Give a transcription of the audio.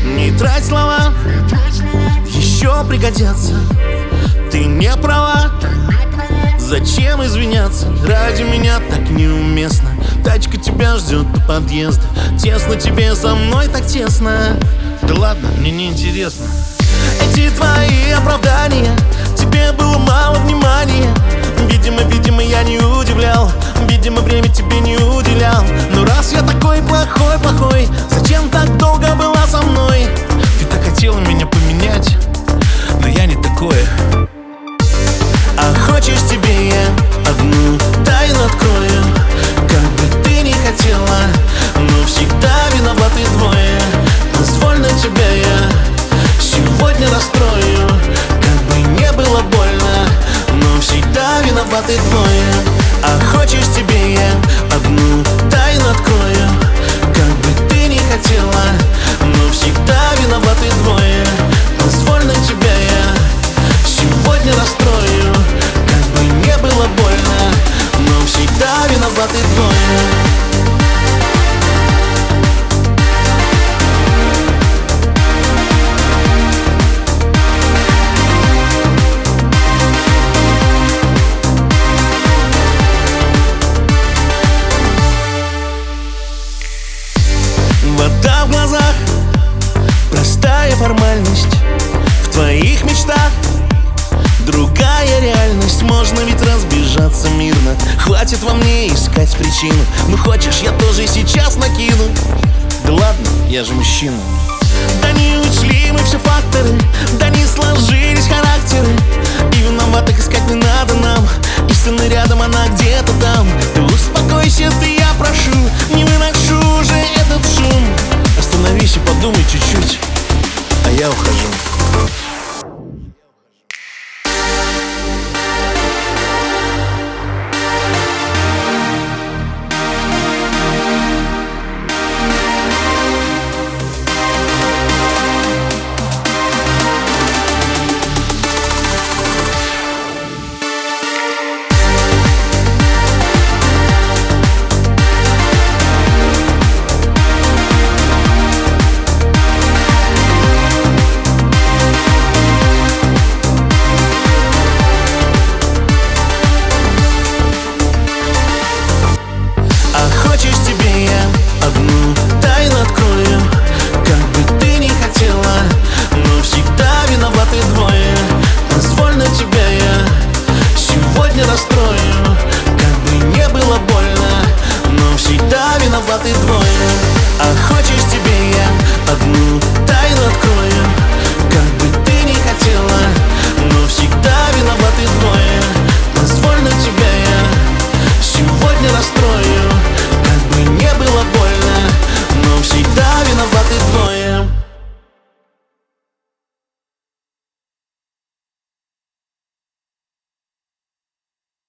Не трать слова, еще пригодятся. Ты не права, зачем извиняться? Ради меня так неуместно. Тачка тебя ждет у подъезда. Тесно тебе со мной, так тесно. Да ладно, мне не интересно. Эти твои оправдания, тебе было мало внимания. Видимо, я не удивлял. Видимо, время тебе не уделял. Но раз я такой плохой, зачем так долго была со мной? Ты так хотела меня поменять, но я не такой. А хочешь, тебе я одну тайну открою? Как бы ты ни хотела, но всегда виноваты двое. Позволь, на тебя я сегодня расстрою. Как бы не было больно, но всегда виноваты двое. А хочешь, тебе я одну тайну открою? Как бы ты ни хотела, но всегда виноваты двое. Позволь, на тебя я сегодня расстрою. Как бы не было больно, но всегда виноваты двое. Вода в глазах, простая формальность. В твоих мечтах другая реальность. Можно ведь разбежаться мирно. Хватит во мне искать причину. Ну хочешь, я тоже сейчас накину. Да ладно, я же мужчина. Да не учли мы все факторы, да не сложились характеры. И виноватых искать не надо нам. Истина рядом, она где-то там. Ты успокойся, ты, я прошу.